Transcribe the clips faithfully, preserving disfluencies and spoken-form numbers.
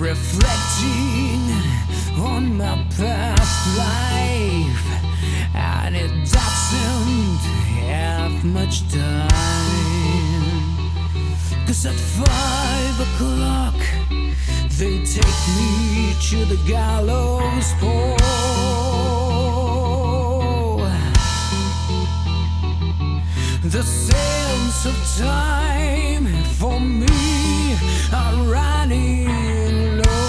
reflecting on my past life, and it doesn't have much time. Cause at five o'clock they take me to the gallows pole. The sands of time for me are running low.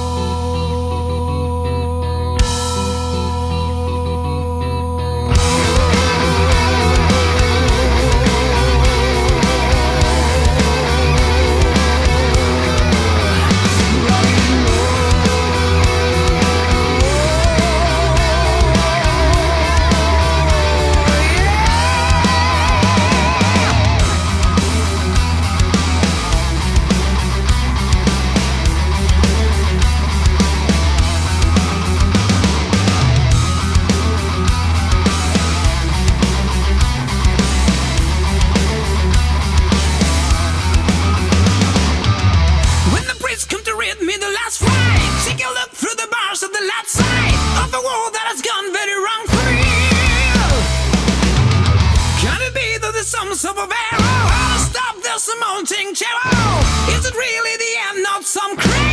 Take a look through the bars of the left side of a world that has gone very wrong for real. Can it be that the sums of a barrel? How to stop this mounting terror? Is it really the end of some crime?